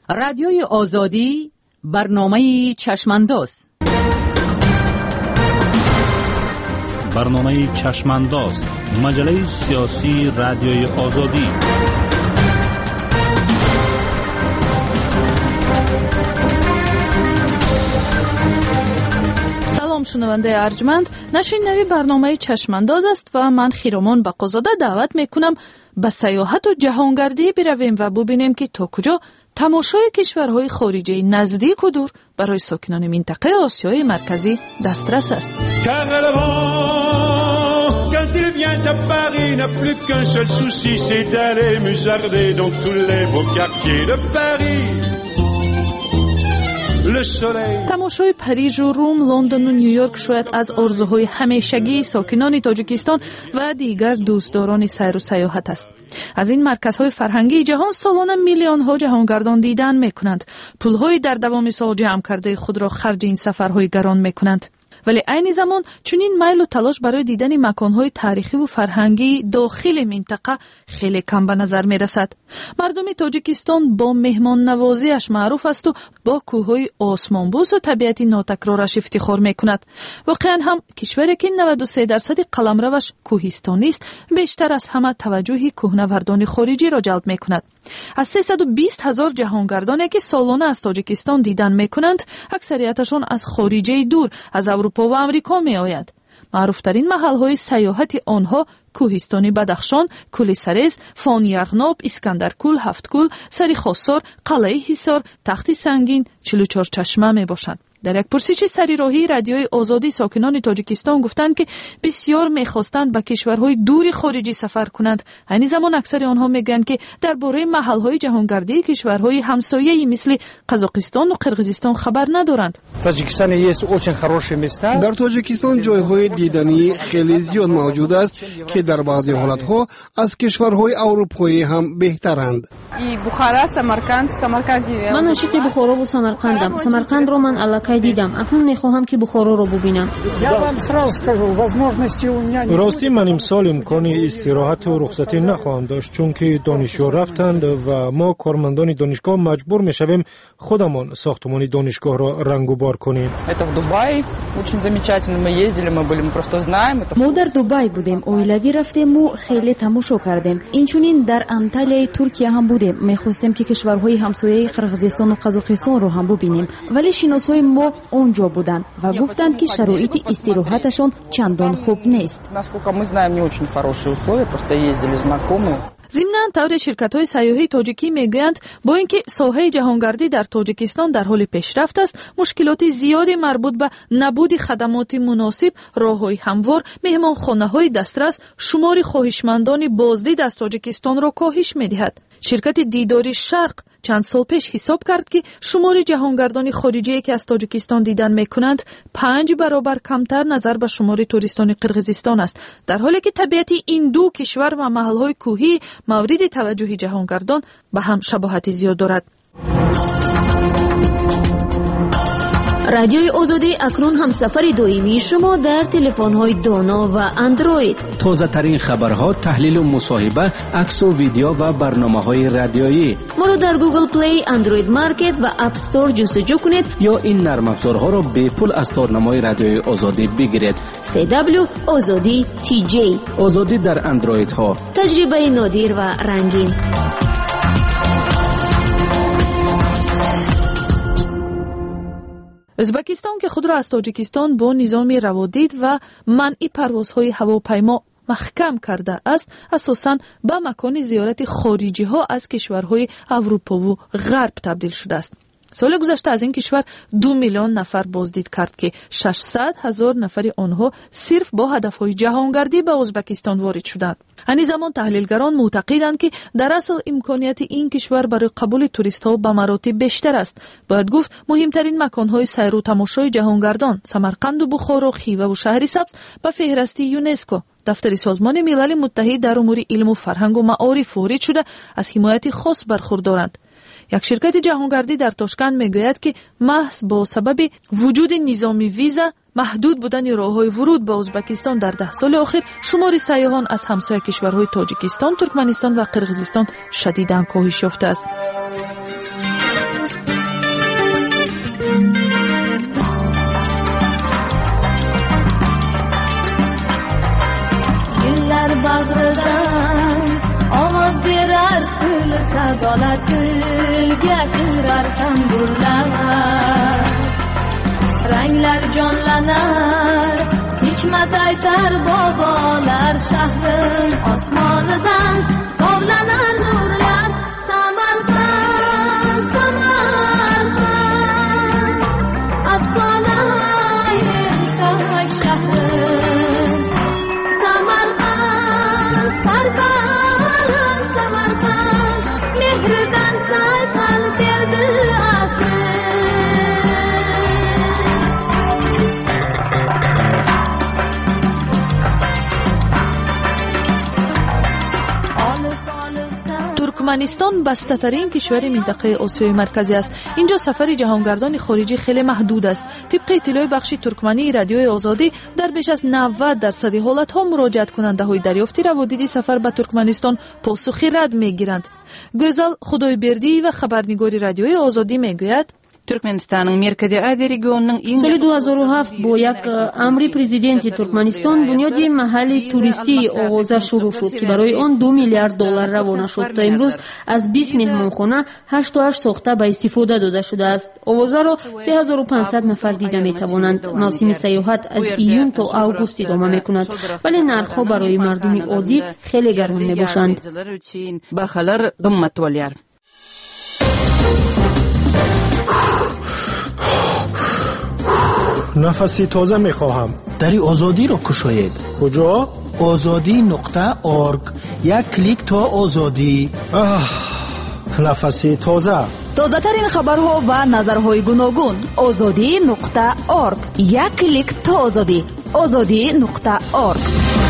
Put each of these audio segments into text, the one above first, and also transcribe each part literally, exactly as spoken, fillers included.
رادیوی آزادی برنامه چشمانداز. برنامه چشمانداز، مجله سیاسی رادیوی آزادی. سلام شنونده ارجمند، نشین نوی برنامه چشمانداز است و من خیرامان بقازاده دعوت میکنم به سیاحت و جهانگردی برویم و ببینیم که تا کجا تماشای کشورهای خارجی نزدیک و دور برای ساکنان منطقه آسیای مرکزی دسترس است. تماشای پاریژ و روم، لندن و نیویورک شاید از آرزوهای همیشگی ساکنان تاجیکستان و دیگر دوستداران سیر و سیاحت است. از این مرکزهای فرهنگی جهان سالانه میلیون ها جهانگردان دیدن میکنند. پولهای در دوام سال جمع کرده خود را خرج این سفرهای گران میکنند. ولی عین زمان چنین میل و تلاش برای دیدن مکانهای تاریخی و فرهنگی داخل منطقه خیلی کم به نظر می رسد. مردم تاجیکستان با مهمان نوازیش معروف است و با کوههای آسمانبوس و طبیعت ناتکرارش افتخار می کند. واقعا هم کشوری که نود و سه درصد قلمروش کوهستانی است بیشتر از همه توجه کوهنوردان خارجی را جلب می کند. از سیصد و بیست هزار جهانگردانی که سالانه از تاجیکستان دیدن می کنند، اکثریتشان از خارجه دور از اروپا و امریکا می آید. معروفترین محل‌های سیاحت آنها کوهستان بدخشان، کوه سرز، فان یغناب، اسکندرکول، هفتکول، سری خاصار، قلعه حصار، تخت سنگین، چهل و چهار چشمه می باشند. در یک پرسش سریراهی رادیوی آزادی ساکنان تاجیکستان گفتند که بسیار می‌خواستند به کشورهای دوری خارجی سفر کنند. همین زمان اکثر آنها میگن که درباره محل‌های جهانگردی کشورهای همسایه‌ای مثل قزاقستان و قرقیزستان خبر ندارند. در تاجیکستان جایهای دیدنی خیلی زیاد موجود است که در بعضی حالت‌ها از کشورهای اروپایی هم بهترند. من عاشق بخارا و سمرقندم. سمرقند را من الکی دیدم. اکنون میخواهم که بخارا را ببینم. راستی من امسال امکان استراحت و رخصتی نخواهم داشت، چون که دانشجو رفتند و ما کارمندان دانشگاه مجبور میشویم خودمان ساختمان دانشگاه را رنگ و بار کنیم. ما در دبی بودیم، اویلوی رفتیم و خیلی تماشا کردیم. اینچنین در انتالیای ترکیه هم بودیم. میخواستیم که کشورهای همسایه قرقیزستان و قزاقستان رو هم ببینیم، ولی شناسای ما اونجا بودند و گفتند که شرایط استراحتشان چندان خوب نیست. ضمناً طور شرکت‌های سیاحی تاجیکی میگویند با اینکه ساحه جهانگردی در تاجیکستان در حال پیشرفت است، مشکلات زیادی مربوط به نبود خدمات مناسب، راه‌های هموار، مهمانخانه‌های دسترس، شمار خواهشمندان بازدید از تاجیکستان را کاهش می‌دهد. شرکت دیداری شرق چند سال پیش حساب کرد که شمار جهانگردان خارجی که از تاجیکستان دیدن میکنند پنج برابر کمتر نظر به شمار توریستان قرقیزستان است، در حالی که طبیعت این دو کشور و محلهای کوهی مورد توجه جهانگردان به هم شباهت زیاد دارد. رادیوی آزادی اکنون هم سفر دائمی شما در تلفن‌های دانا و اندروید. تازه ترین خبرها، تحلیل و مصاحبه، عکس و ویدیو و برنامه‌های رادیویی. ما را در گوگل پلی، اندروید مارکت و اپ استور جستجو کنید یا این نرم افزارها را به پول از تارنمای رادیوی آزادی بگیرید. سی دبلیو آزادی تی جی. آزادی در اندروید ها. تجربه نادر و رنگین. ازبکستان که خود را از تاجیکستان با نظام روادید و منع پروازهای هواپیما محکم کرده است، اساساً به مکان زیارت خارجی ها از کشورهای اروپا و غرب تبدیل شده است. سال گذشته از این کشور دو میلیون نفر بازدید کرد که ششصد هزار نفر آنها صرف با هدفهای جهانگردی به ازبکستان وارد شدند. همین زمان تحلیلگران معتقدند که در اصل امکانیت این کشور برای قبول توریست ها به مراتب بیشتر است. باید گفت مهمترین مکانهای سیر و تماشای جهانگردان سمرقند و بخارا، خیوه و شهر سبز به فهرست یونسکو دفتر سازمان ملل متحد در امور علم و فرهنگ و معارف وارد شده از حمایت خاص برخوردارند. یک شرکت جهانگردی در تاشکند میگوید که محض با سبب وجود نظام ویزا محدود بودن راه‌های ورود به ازبکستان در ده سال اخیر شمار سیاحان از همسایه کشورهای تاجیکستان، ترکمنستان و قرقیزستان شدیداً کاهش یافته است. xayolat tilga kirar tambullar, ranglar jonlanar, hikmat aytar bobolar, shahrim osmonidan tovlanar nurlar. Samarqand, Samarqand, afsonai ertak shahrim, Samarqand, sarbaland Samarqand, mehridan sayqal berdi asr. туркманистон бастатарин кишвари минтақаи осиёи марказӣ аст. инҷо сафари ҷаҳонгардони хориҷӣ хеле маҳдуд аст. тибқи иттилои бахши туркмании радиои озодӣ, дар беш аз навад дарсади ҳолатҳо муроҷиаткунандаҳои дарёфти раводиди сафар ба Туркманистон посухи рад мегиранд. Гӯзал Худойбердӣ ва хабарнигори радиои озодӣ мегӯяд: соли ду ҳазору ҳафт бо як амри президенти Туркманистон бунёди маҳалли туристии оғоза шурӯъ шуд, ки барои он ду миллиард доллар равона шуд. То имрӯз аз бист меҳмонхона ҳашту ҳашт сохта ба истифода дода шудааст. Овозаро се ҳазору пансад нафар дида метавонанд. мавсими сайёҳат аз июн то август идома мекунад, вале нархҳо барои мардуми оддӣ хеле гарон мебошанд. нафаси тоза мехоҳам. дари озодиро кушоед. куҷо? озодӣ нуқта орг. як клик то озодӣ. нафаси тоза. тозатарин хабарҳо ва назарҳои гуногун. озодӣ нуқта орг. як клик то озодӣ. озодӣ нуқта орг.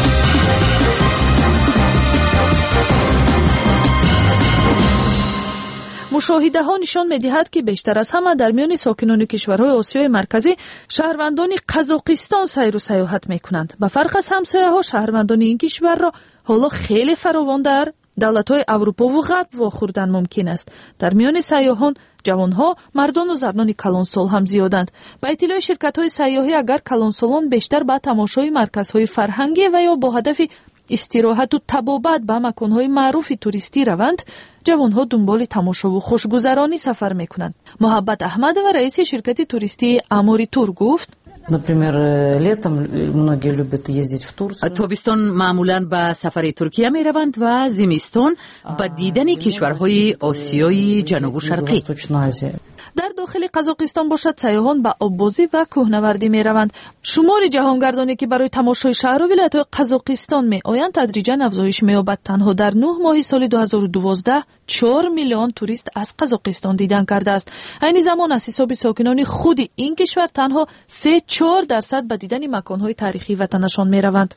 мушоҳидаҳо нишон медиҳад, ки бештар аз ҳама дар миёни сокинони кишварҳои осиёи марказӣ шаҳрвандони Қазоқистон сайру саёҳат мекунанд. ба фарқ аз ҳамсояҳо, шаҳрвандони ин кишварро ҳоло хеле фаровон дар давлатҳои Аврупову Ғарб вохӯрдан мумкин аст. дар миёни сайёҳон ҷавонҳо, мардону зарнони калонсол ҳам зиёданд. ба иттилои ширкатҳои сайёҳӣ, агар калонсолон бештар ба тамошои марказҳои фарҳангӣ ва ё бо ҳадафи истироҳату табобат ба маконҳои маъруфи туристӣ раванд, ҷавонҳо дунболи тамошову хушгузаронӣ сафар мекунанд. Муҳаббат Аҳмадова, раиси ширкати туристии Амори Тур гуфт: Например, летом многие любят ездить в Турцию. Тобистон маъмулан ба сафари Туркия мераванд ва зимистон ба дидани кишварҳои Осиёи ҷанубу шарқӣ. дар дохили Қазоқистон бошад, сайёҳон ба оббозӣ ва кӯҳнавардӣ мераванд. шумори ҷаҳонгардоне, ки барои тамошои шаҳру вилоятҳои Қазоқистон меоянд, тадриҷан афзоиш меёбад. танҳо дар нӯҳ моҳи соли ду ҳазору дувоздаҳ чор миллион турист аз Қазоқистон дидан кардааст. айни замон аз ҳисоби сокинони худи ин кишвар танҳо се чор дарсад ба дидани маконҳои таърихии ватанашон мераванд.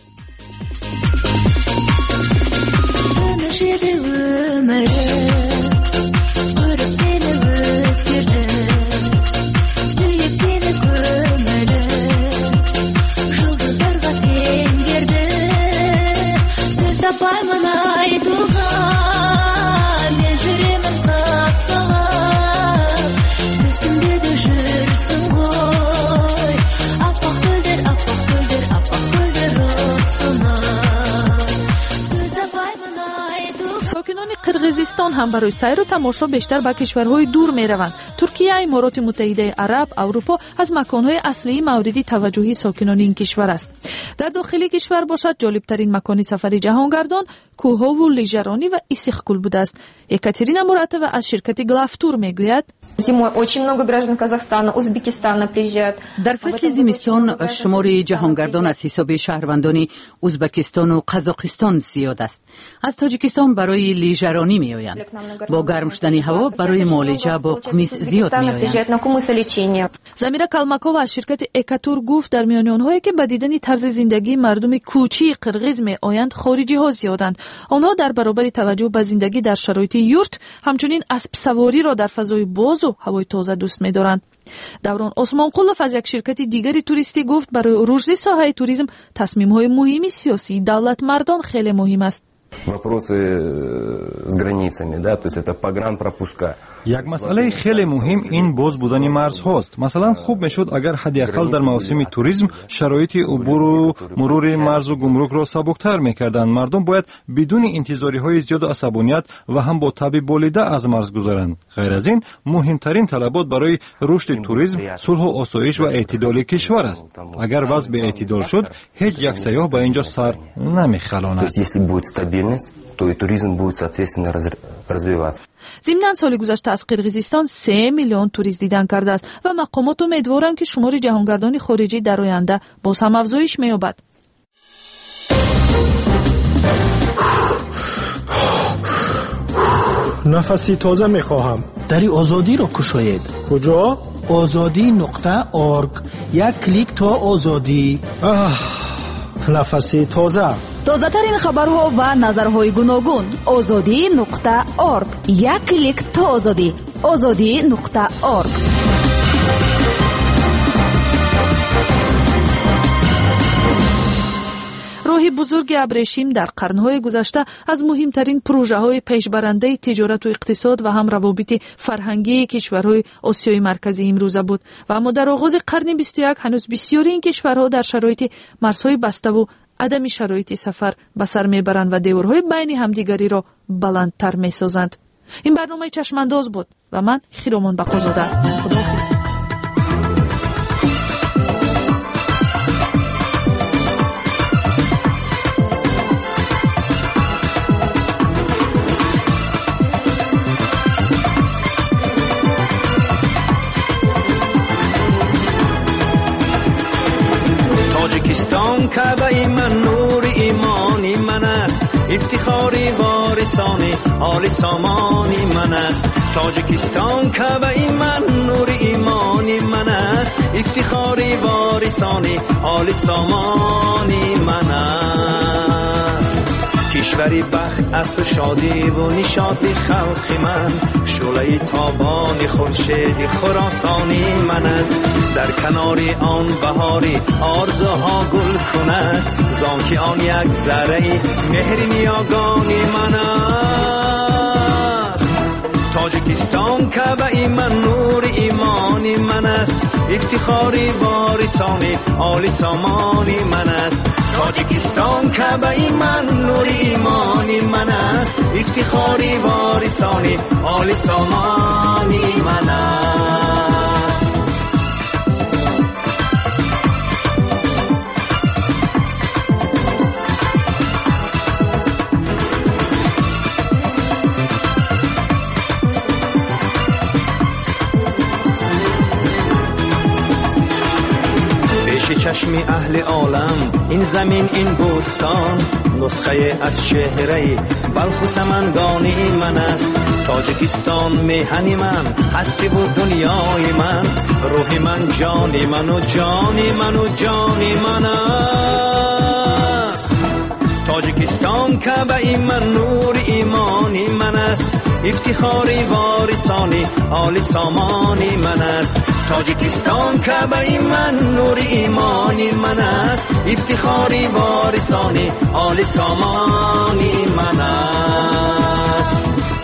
Қирғизистон ҳам барои сайру тамошо бештар ба кишварҳои дур мераванд. Туркия, Имороти Муттаҳидаи Араб, Аврупо аз маконҳои аслии мавриди таваҷҷуҳи сокинони ин кишвар аст. дар дохили кишвар бошад, ҷолибтарин макони сафари ҷаҳонгардон кӯҳҳову лижаронӣ ва Исихкул будааст. Екатерина Муратова аз ширкати Главтур мегӯяд: Зимой очень много граждан Казахстана, Узбекистана приезжают. дар фасли зимистон шумори ҷаҳонгардон аз ҳисоби шаҳрвандони Узбекистону Қазоқистон зиёд аст. аз Тоҷикистон барои лижаронӣ меоянд. бо гарм шудани ҳаво барои муолиҷа бо қумис зиёд меоянд. Замира Калмакова аз ширкати Экатур гуфт, дар миёни онҳое ки ба дидани тарзи зиндагии мардуми кӯчии қирғиз меоянд, хориҷиҳо зиёданд. онҳо дар баробари таваҷҷӯҳ ба зиндагӣ дар шароити юрт, ҳамчунин аспсавориро дар фазои бозу ҳавои тоза дӯст медоранд. Даврон Осмонқулов аз як ширкати дигари туристӣ гуфт, барои рушди соҳаи туризм тасмимҳои муҳими сиёсии давлатмардон хеле муҳим аст. Вопросы с границами, да, то есть это погранпропуска. як масъалаи хеле муҳим ин боз будани марзҳост. Масалан, хуб мешуд агар ҳадиақал дар мавсими туризм шароити убуру мурури марзу гумрукро сабуктар мекарданд. Мардум бояд бидуни интизориҳои зиёду асабоният ва ҳам бо таби болида аз марз гузаранд. ғайр аз ин, муҳимтарин талабот барои рушди туризм сулҳу осоиш ва эътидоли кишвар аст. агар вазъ беэътидол шуд, ҳеҷ як сайёҳ ба ин ҷо сар намехалонад. то и туризм будет, соответственно, развиваться. зимнан соли гузашта аз қирғизистон се миллион турист дидан кардааст ва мақомот умедворанд ки шумори ҷаҳонгардони хориҷӣ дар оянда боз ҳам афзоиш меёбад. нафаси тоза мехоҳам. дари озодиро кушоед. куҷо? озодӣ нуқта орг. як клик то озодӣ. нафаси тоза. тозатарин хабарҳо ва назарҳои гуногун. озодӣ нуқта орг. як клик то озодӣ. озодӣ нуқта орг. роҳи бузурги абрешим дар қарнҳои гузашта аз муҳимтарин пурӯжаҳои пешбарандаи тиҷорату иқтисод ва ҳам равобити фарҳангии кишварҳои осиёи марказӣ имрӯза буд ва аммо дар оғози қарни бисту як ҳанӯз бисёри ин кишварҳо дар шароити марзҳои баставу адами шароити сафар ба сар мебаранд ва деворҳои байни ҳамдигариро баландтар месозанд. ин барномаи чашмандоз буд ва ман хиромон бақозода. худоҳофиз. تاجیکستان کعبه من نور ایمانی من است افتخاری وارثانی آل سامانی من است تاجیکستان کعبه من نور ایمانی من است افتخاری وارثانی آل سامانی من است کشوری بخت است شادی و نشاطی خلق من شعله تابان خورشید خراسانی من است در کنار آن بهاری آرزوها گل کند زانکه آن یک ذره مهر نیاگانی من است تاجیکستان کعبه من نور ایمانی من است افتخاری وارثانی آل سامانی من است تاجیکستان کعبه من نور ایمانی من است افتخاری وارثانی آل سامانی من است چشم اهل عالم این زمین این بوستان نسخه از چهره بلخ و سمنگانی من است تاجیکستان میهن من هستی بود دنیای من روح من جانی من و جانی من و جانی من است تاجیکستان کعبه من نور ایمانی من است افتخاری وارثانی آل سامانی من است تاجیکستان کعبه من نور ایمانی من است افتخاری وارثانی آل سامانی من است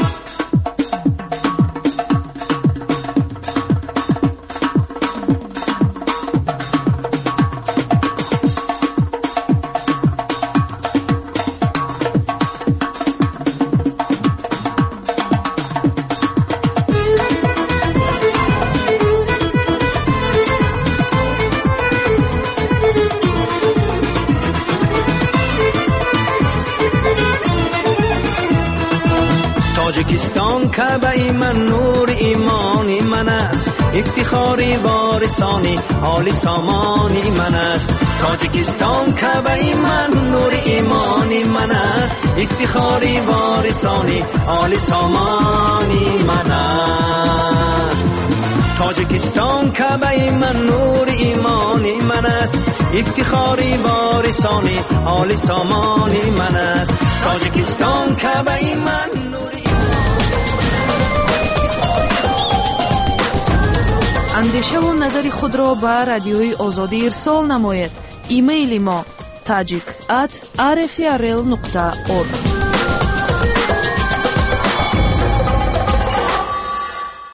تاجیکستان کعبه من نور ایمانی من است افتخاری وارثانی آل سامانی من است تاجیکستان کعبه من نور ایمانی من است افتخاری وارثانی آل سامانی من است تاجیکستان کعبه من نور ایمانی من است افتخاری وارثانی آل سامانی من است تاجیکستان کعبه من نور андешаву назари худро ба радиои озодӣ ирсол намоед. имейли мо tajik at r f r l nokta org